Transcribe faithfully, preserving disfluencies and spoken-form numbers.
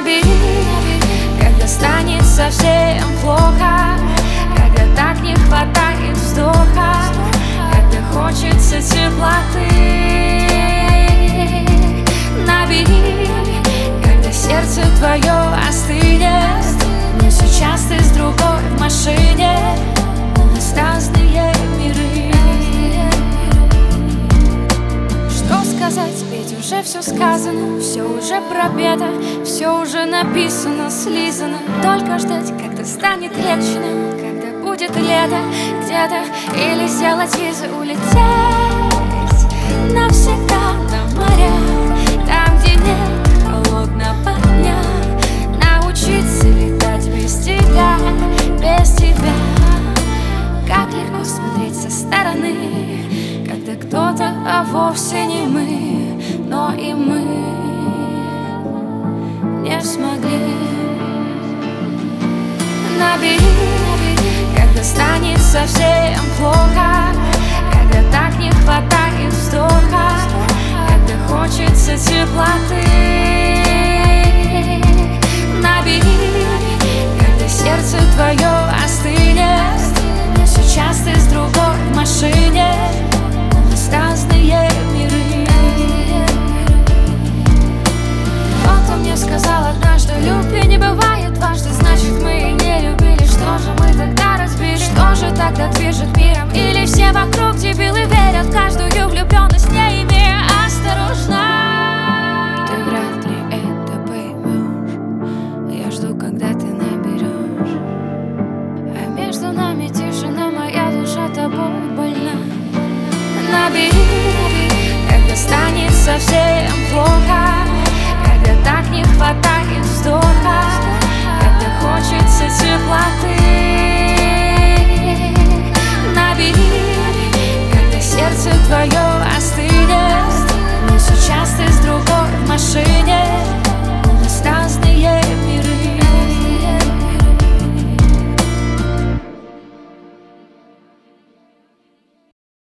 Набери, когда станет совсем плохо, когда так не хватает вздоха, когда хочется теплоты. Набери, когда сердце твое остынет, но сейчас ты с другой в машине. У нас разные миры. Что сказать, ведь уже все сказано, все уже пропето, все уже написано, слизано. Только ждать, когда станет легче нам, когда будет лето где-то, или сделать визу, улететь навсегда на моря, там, где нет холодного дня. Научиться летать без тебя, без тебя. Как легко смотреть со стороны, когда кто-то, а вовсе не мы, но и мы не смогли. Набери, когда станет совсем плохо, когда так не хватает вздоха, когда хочется теплоты. Набери, когда сердце твое остынет, но сейчас ты с другой в машине. У нас разные миры. Кто-то мне сказал однажды, любви не бывает дважды, значит мы и не любили. Что же мы тогда разбили? Что же тогда движет миром? Или все вокруг дебилы верят в каждую влюбленность, не имея осторожно? Ты вряд ли это поймешь, я жду, когда ты наберешь. А между нами тишина, моя душа тобой больна. Набери, когда станет совсем плохо,